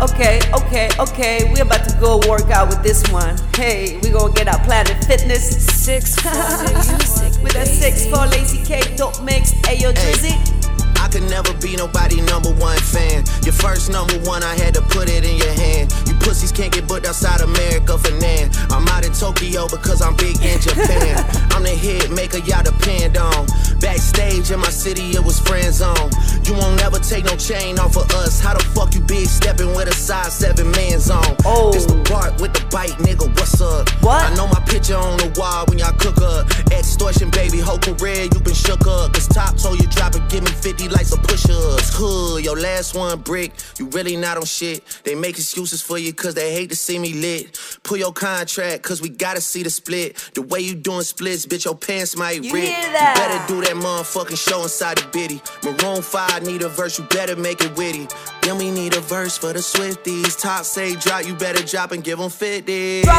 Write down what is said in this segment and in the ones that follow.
Okay. We're about to go work out with this one. Hey, we gonna get our Planet Fitness 6'4" music with that 6'4" Lazy K dope mix. Ayo Drizzy. I could never be nobody number one fan. Your first number one, I had to put it in your hand. You pussies can't get booked outside America for Nan. I'm out in Tokyo because I'm big in Japan. I'm the hit maker y'all depend on. Backstage in my city, it was friend zone. You won't never take no chain off of us. How the fuck you big stepping with a size 7 man zone? Oh. This the part with the bite, nigga, what's up? What? I know my picture on the wall when y'all cook up. Extortion, baby, whole career, you been shook up. Cause Top told you drop it, give me 50 like some push-ups. Hood, your last one brick, you really not on shit. They make excuses for you cause they hate to see me lit. Pull your contract cause we gotta see the split. The way you doing splits, bitch, your pants might rip. Hear that? You better do that motherfucking show inside the bitty. Maroon 5 need a verse, you better make it witty. Then we need a verse for the Swifties. Top say drop, you better drop and give them 50. Drop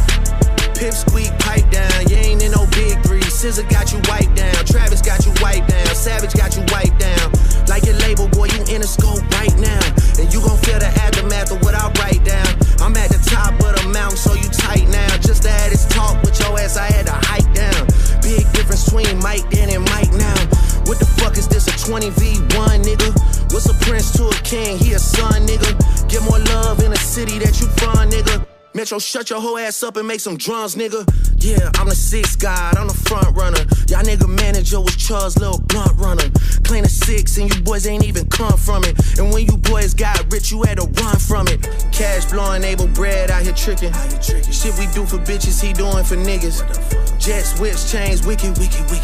it. Pip squeak, pipe down, you ain't in no big three. SZA got you wiped down, Travis got you wiped down, Savage got you wiped down. Like your label, boy, you in the scope right now. And you gon' feel the aftermath of what I write down. I'm at the top of the mountain, so you tight now. Just to have this talk with your ass, I had to hike down. Big difference between Mike then and Mike now. What the fuck is this, a 20v1, nigga? What's a prince to a king, he a son, nigga? Get more love in the city that you from, nigga. Metro, shut your whole ass up and make some drums, nigga. Yeah, I'm the 6th guy, I'm the front runner. Y'all nigga manager was Charles' little blunt runner. Clean a 6 and you boys ain't even come from it. And when you boys got rich, you had to run from it. Cash blowing, able bread out here tricking. Shit we do for bitches, he doing for niggas. Jets, whips, chains, wicked.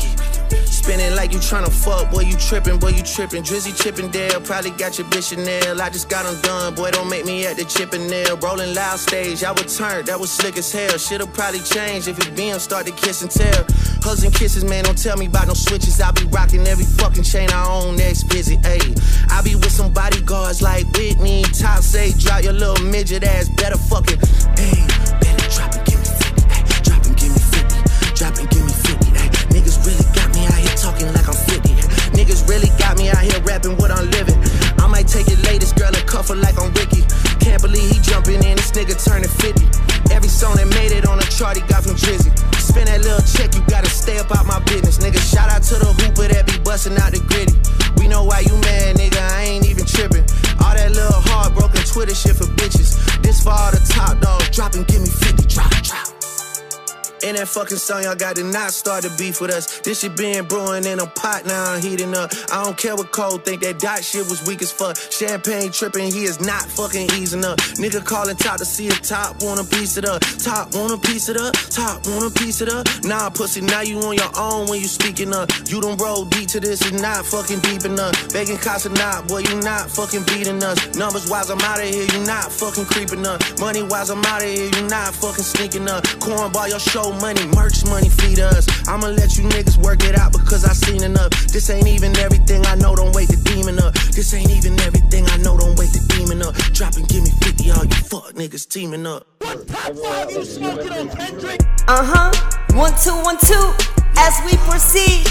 Spinning like you tryna fuck, boy, you trippin'. Drizzy Chippendale, probably got your bitch Chanel. I just got them done, boy, don't make me at the Chippendale. Rolling loud stage, I was turned, that was slick as hell. Shit'll probably change if his BM start to kiss and tell. Hugs and kisses, man, don't tell me about no switches. I be rocking every fucking chain I own next visit, ayy. I be with some bodyguards like Whitney. Top say, drop your little midget ass, better fucking, ayy. Better drop and give me 50, ayy. Drop and give me 50, drop and give me 50, ayy. Niggas really got me out here talking like I'm 50. Niggas really got me out here rapping what I'm living. I might take your latest girl and cuff her like I'm Ricky. Can't believe he jumping in, this nigga turning 50. Every song that made it on the chart he got from Drizzy. Spend that little check, you gotta stay up out my business. Nigga, shout out to the hooper that be busting out the gritty. We know why you mad, nigga, I ain't even tripping. All that little heartbroken Twitter shit for bitches. This for all the top dogs, drop and give me 50, drop. In that fucking song, y'all got to not start the beef with us. This shit been brewing in a pot, now I'm heating up. I don't care what Cole think, that dot shit was weak as fuck. Champagne tripping, he is not fucking easing up. Nigga calling Top to see if Top wanna piece it up. Top wanna piece it up, Top wanna piece it up. Nah, pussy, now you on your own when you speaking up. You done roll deep to this, is not fucking deep enough. Begging Casa not, boy, you not fucking beating us. Numbers wise, I'm out of here, you not fucking creeping up. Money wise, I'm out of here, you not fucking sneaking up. Cornball, your show money, merch money, feed us. I'ma let you niggas work it out because I seen enough. This ain't even everything I know, don't wake the demon up. This ain't even everything I know, don't wake the demon up. Drop and give me 50, all you fuck niggas teaming up. What top 5 you smoking on, Kendrick? 1, 2, 1, 2. As we proceed.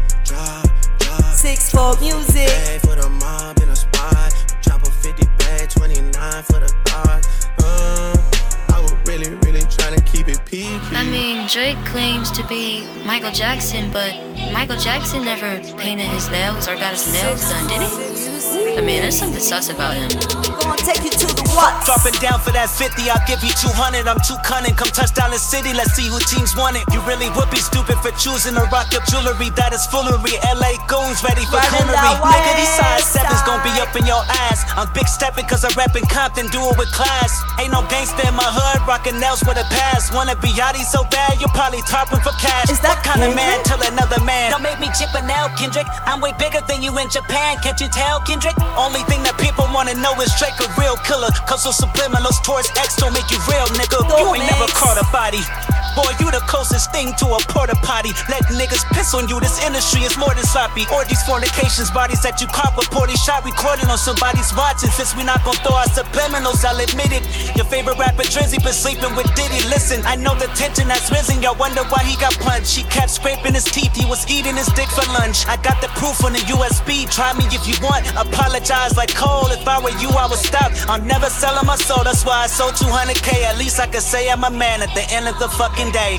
6'4" music. Bag for the mob in a spot. Drop a 50 bag, 29 for the thought. I was really trying to keep it peaky. I mean, Drake claims to be Michael Jackson, but Michael Jackson never painted his nails or got his nails done, did he? I mean, there's something sus about him. Gonna take you to the what? Dropping down for that 50, I'll give you 200. I'm too cunning, come touch down the city, let's see who teams won it. You really would be stupid for choosing to rock your jewelry, that is foolery. LA goons ready for coonery. Nigga, these size 7s gon' be up in your ass. I'm big stepping cause I rap in Compton, do it with class. Ain't no gangster in my hood, rockin' nails with a pass. Wanna be yachty so bad, you'll probably topping for cash. Is that what kind of man Kendrick? till another man? Don't make me chip a nail, Kendrick. I'm way bigger than you in Japan, can't you tell, Kendrick? Only thing that people wanna know is Drake a real killer. Cause those subliminals towards X don't make you real, nigga. You ain't never caught a body. Boy, you the closest thing to a porta potty. Let niggas piss on you, this industry is more than sloppy. Orgies, fornications, bodies that you caught with poorly shot, recording on somebody's watching. Since we not gon' throw our subliminals, I'll admit it. Your favorite rapper Drizzy been sleeping with Diddy. Listen, I know the tension that's risen, y'all wonder why he got punched. He kept scraping his teeth, he was eating his dick for lunch. I got the proof on the USB, try me if you want. Apologize like Cole, if I were you I would stop. I'm never selling my soul, that's why I sold 200K. At least I could say I'm a man at the end of the fucking day.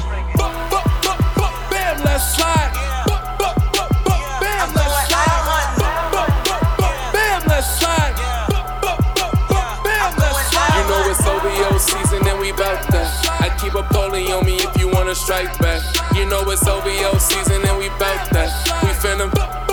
Bam, let's slide. Bam, let's slide. Bam, let's slide. Bam, let's slide. You know it's OVO season and we bout that. I keep a pulling on me if you wanna strike back. You know it's OVO season and we bout that. We finna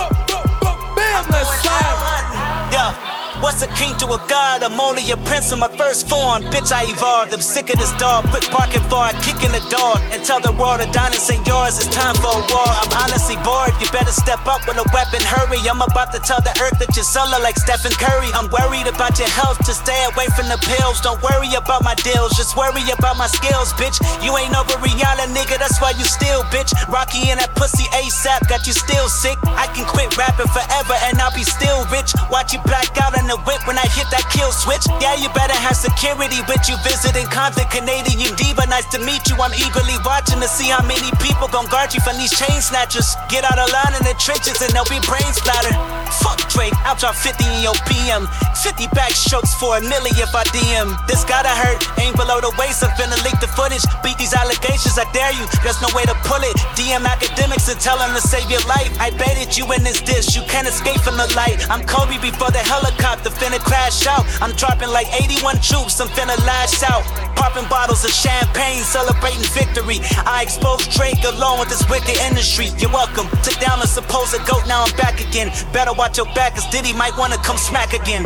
bam, let's slide. Yeah. What's a king to a god? I'm only a prince in my first form. Bitch, I evolved. I'm sick of this dog. Quit barking for I kick in the door and tell the world the diamonds ain't yours. It's time for a war. I'm honestly bored. You better step up with a weapon. Hurry. I'm about to tell the earth that you're solo like Stephen Curry. I'm worried about your health. Just stay away from the pills. Don't worry about my deals. Just worry about my skills, bitch. You ain't over Rihanna, nigga. That's why you still, bitch. Rocky and that pussy ASAP got you still sick. I can quit rapping forever and I'll be still rich. Watch you black out in the whip when I hit that kill switch. Yeah, you better have security with you visiting convict Canadian diva. Nice to meet you. I'm eagerly watching to see how many people gon' guard you from these chain snatchers. Get out of line in the trenches and there'll be brain splatter. Fuck Drake, I'll drop 50 in your PM. 50 back strokes for $1 million if I DM. This gotta hurt, ain't below the waist. I'm finna leak the footage. Beat these allegations, I dare you. There's no way to pull it. DM academics and tell them to save your life. I baited you in this dish, you can't escape from the light. I'm Kobe before the helicopter finna crash out. I'm dropping like 81 troops, I'm finna lash out. Popping bottles of champagne, celebrating victory. I exposed Drake along with this wicked industry. You're welcome. Took down a supposed goat, now I'm back again. Better watch your back, cause Diddy might wanna come smack again.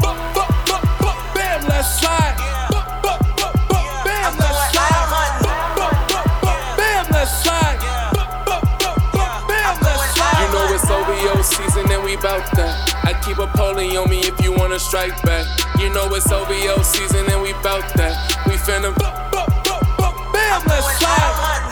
Bam, let's slide. Bam, let's slide. Bam, let's slide. Bam, let's slide. You know it's OVO season and we bout that. I keep a polling on me if you wanna strike back. You know it's OVO season and we bout that. We finna bam, let's slide.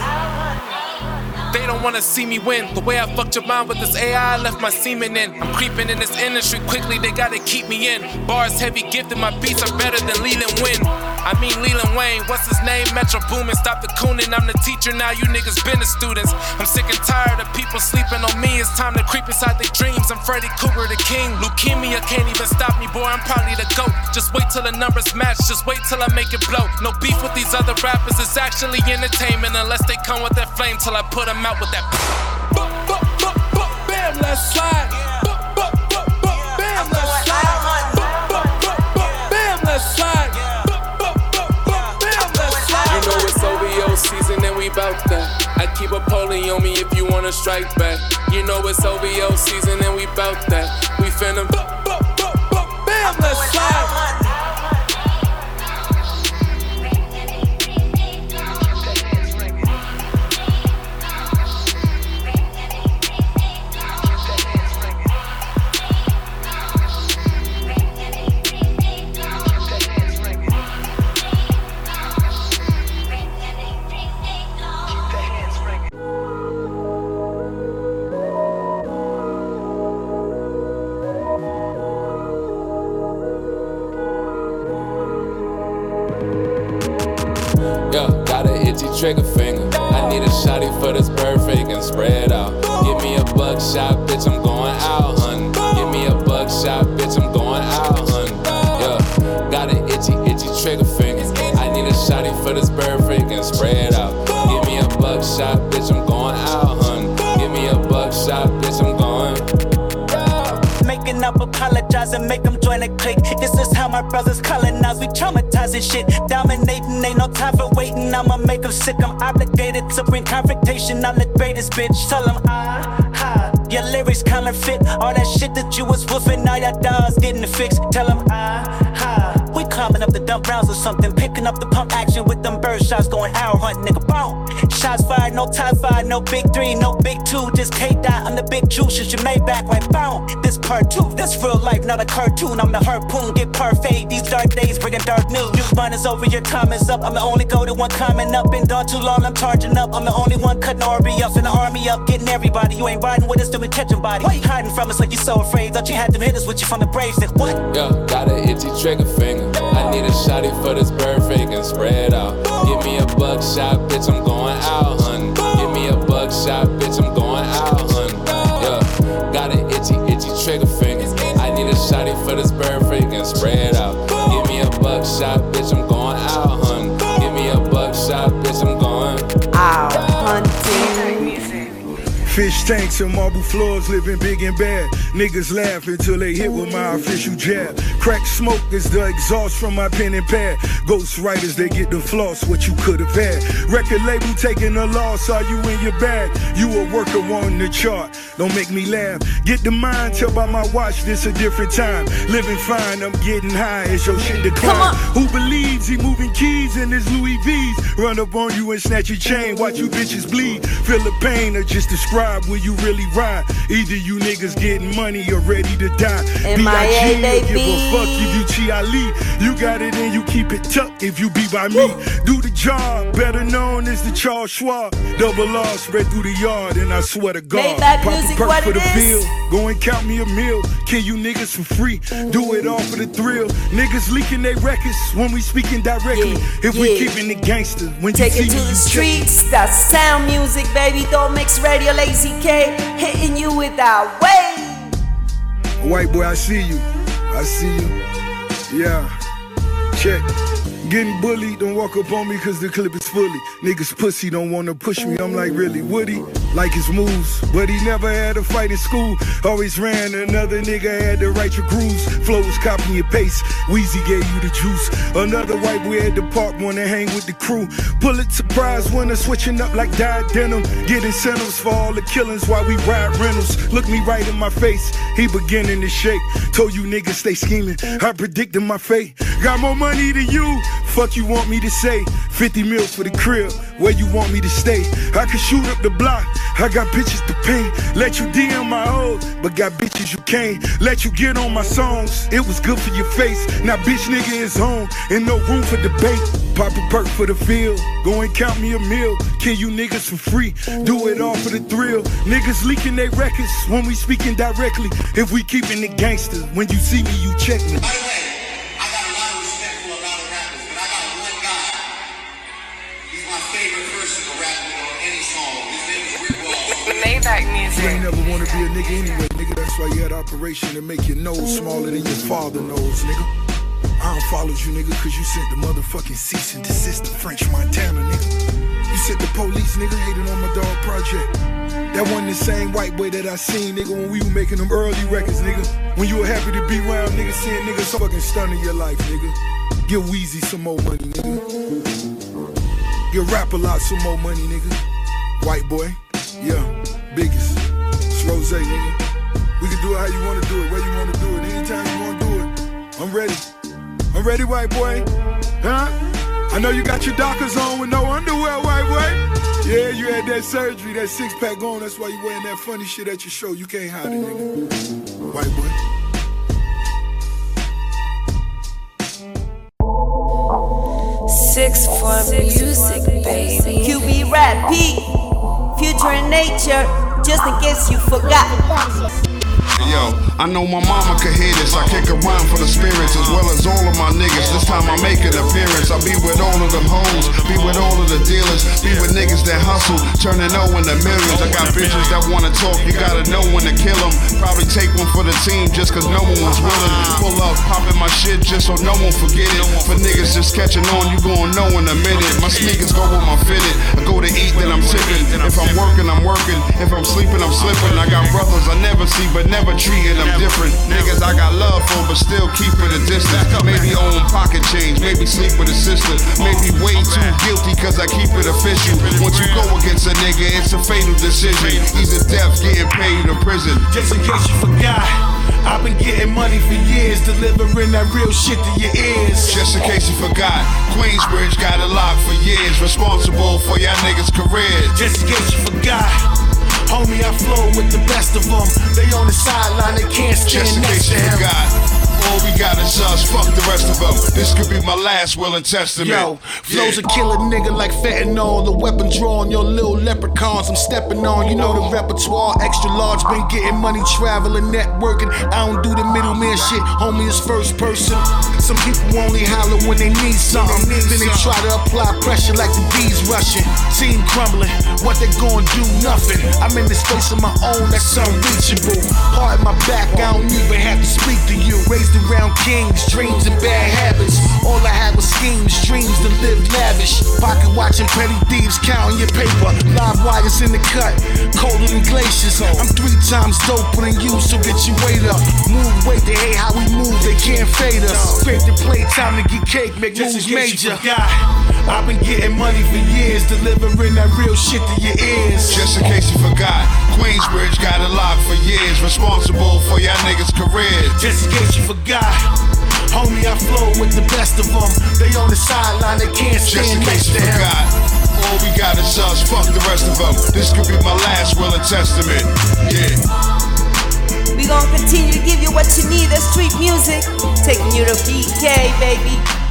They don't wanna see me win. The way I fucked your mind with this AI, I left my semen in. I'm creeping in this industry quickly, they gotta keep me in. Bars heavy gifted, my beats are better than Leland Wynn. I mean Leland Wayne, what's his name? Metro Boomin, stop the cooning. I'm the teacher now, you niggas been the students. I'm sick and tired of people sleeping on me. It's time to creep inside their dreams. I'm Freddy Krueger, the king. Leukemia can't even stop me, boy, I'm probably the GOAT. Just wait till the numbers match, just wait till I make it blow. No beef with these other rappers, it's actually entertainment. Unless they come with that flame till I put them out with that bam, let's slide. Bam, let's slide. Bam, let's slide. Bam, let's slide. You know it's OVO season and we bout that. I keep a polling on me if you wanna strike back. You know it's OVO season and we bout that. We finna bam, let's slide. Trigger finger. I need a shotty for this bird fake and spread out. Give me a buckshot, bitch, I'm going out, hun. Give me a buckshot, bitch, I'm going out, hun. Yeah, got an itchy trigger finger. I need a shotty for this bird fake and spread out. Give me a buckshot, bitch, I'm going out, hun. Give me a buckshot, bitch, I'm going. Making up, apologizing, make them join the clique. This is how my brothers colonize, we traumatizing shit. Dominating, ain't no time for waiting, I'ma make them sick. I'm obligated to bring confrontation, I'm the greatest bitch. Tell them, your lyrics counterfeit. All that shit that you was woofing, now your dogs getting fixed. Tell them, we climbing up the dump rounds or something. Picking up the pump action with them bird shots, going arrow hunting, nigga, boom. Shots fired, no tie fired, no big 3, no big 2, just K-Dot. I'm the big juice, it's your Maybach, right, boom. This part 2, this real life, not a cartoon. I'm the harpoon, get parfait, these dark days bringing dark news. Your run is over, your time is up. I'm the only go to one coming up. Been done too long, I'm charging up. I'm the only one cutting RB up, in the army up, getting everybody. You ain't riding with us, still been catching body. Why you hiding from us like you so afraid? Thought you had them hitters with you from the Braves, like what? Yeah, got an itchy trigger finger. I need a shotty for this bird fake and spread out. Give me a buckshot, bitch, I'm going out, hun. Give me a buckshot, bitch, I'm going out, hun. Yeah, got an itchy trigger finger. I need a shotty for this bird fake and spread out. Give me a buckshot, bitch, I'm going out, hun. Give me a buckshot, bitch, I'm going out hunting. Fish tanks and marble floors, living big and bad. Niggas laugh until they hit with my official jab. Crack smoke is the exhaust from my pen and pad. Ghost writers, they get the floss, what you could have had. Record label taking a loss, are you in your bag? You a worker wanting the chart, don't make me laugh. Get the mind, tell by my watch, this a different time. Living fine, I'm getting high as your shit decline. Who believes he moving keys in his Louis V's? Run up on you and snatch your chain, watch you bitches bleed. Feel the pain or just describe where you really ride. Either you niggas getting money or ready to die. B.I.G. don't give a fuck if you Chi-Ali. You got it and you keep it tucked if you be by me. Do the job, better known as the Charles Schwab. Double R spread through the yard and I swear to God. Pop a perk for the bill, go and count me a meal. Kill you niggas for free, do it all for the thrill. Niggas leaking their records when we speaking directly. If we keeping it gangster, when take you it see to me, the streets, that's sound music, baby. Don't mix radio, Lazy K, hitting you with that way. White boy, I see you. I see you. Yeah. Check. Getting bullied, don't walk up on me cause the clip is fully. Niggas pussy don't wanna push me, I'm like, really, would he? Like his moves, but he never had a fight in school. Always ran, another nigga had to write your grooves. Flow was copying your pace, Weezy gave you the juice. Another white boy at the park wanna hang with the crew. Pulitzer Prize winner, switching up like dyed denim. Get incentives for all the killings while we ride rentals. Look me right in my face, he beginning to shake. Told you niggas stay scheming, I predicted my fate. Got more money than you, fuck you want me to say. 50 mil for the crib, where you want me to stay. I can shoot up the block, I got bitches to pay. Let you DM my hoes, but got bitches you can't. Let you get on my songs, it was good for your face. Now bitch nigga is home, and no room for debate. Pop a perk for the field, go and count me a meal. Kill you niggas for free, do it all for the thrill. Niggas leaking their records when we speaking directly. If we keeping it gangster, when you see me you check me. You ain't never wanna be a nigga anyway, nigga. That's why you had operation to make your nose smaller than your father knows, nigga. I don't follow you, nigga, cause you sent the motherfucking cease and desist to French Montana, nigga. You sent the police, nigga, hating on my dog project. That wasn't the same white boy that I seen, nigga, when we were making them early records, nigga. When you were happy to be around, nigga, seeing niggas so fucking stunning your life, nigga. Give Weezy some more money, nigga. Give Rap a lot some more money, nigga. White boy, yeah, biggest. It's Rose, nigga. We can do it how you wanna do it, where you wanna do it, anytime you wanna do it. I'm ready. I'm ready, white boy. Huh? I know you got your Dockers on with no underwear, white boy. Yeah, you had that surgery, that six-pack on. That's why you wearing that funny shit at your show. You can't hide it, nigga. White boy. Six for music, baby. QB Rap P, Future in Nature, just in case you forgot. Yo, I know my mama could hear this. I kick around for the spirits as well as all of my niggas. This time I make an appearance. I be with all of them hoes, be with all of the dealers, be with niggas that hustle, turning O into millions. I got bitches that wanna talk, you gotta know when to kill them. Probably take one for the team just cause no one was willing. Pull up, popping my shit just so no one forget it. For niggas just catching on, you gon' know in a minute. My sneakers go with my fitted. I go to eat, then I'm tipping. If I'm working, I'm working. If I'm sleeping, I'm slipping. I got brothers I never see, but never treating them different. Niggas I got love for, but still keeping a distance. Maybe own pocket change, maybe sleep with a sister. Maybe way too guilty cause I keep it official. Once you go against a nigga, it's a fatal decision. Either death, getting paid, or prison. Just in case you forgot, I've been getting money for years, delivering that real shit to your ears. Just in case you forgot, Queensbridge got it locked for years, responsible for y'all niggas' careers. Just in case you forgot, homie, I flow with the best of them. They on the sideline, they can't stand next to him. All we got is us, fuck the rest of them. This could be my last will and testament. Yo, flows a killer nigga like fentanyl. The weapon drawn, your little leprechauns I'm stepping on. You know the repertoire, extra large, been getting money, traveling, networking. I don't do the middleman shit, homie, it's first person. Some people only holler when they need something. Then they try to apply pressure like the bees rushing. Team crumbling, what they gonna do? Nothing. I'm in the space of my own, that's unreachable. Heart in my back, I don't even have to speak to you. Raised around kings, dreams and bad habits. All I had was schemes, dreams to live lavish. Pocket watching petty thieves, counting your paper. Live wires in the cut, colder than glaciers. I'm 3 times doper than you, so get your weight up. Move weight, they hate how we move, they can't fade us. Scrape the plate, time to get cake, make moves major. I've been getting money for years, delivering that real shit to your ears. Just in case you forgot, Queensbridge got it locked for years, responsible for y'all niggas' careers. Just in case you forgot, homie, I flow with the best of them. They on the sideline, they can't stand next to him. All we got is us, fuck the rest of them. This could be my last will and testament. Yeah. We gon' continue to give you what you need, that street music. Taking you to BK, baby.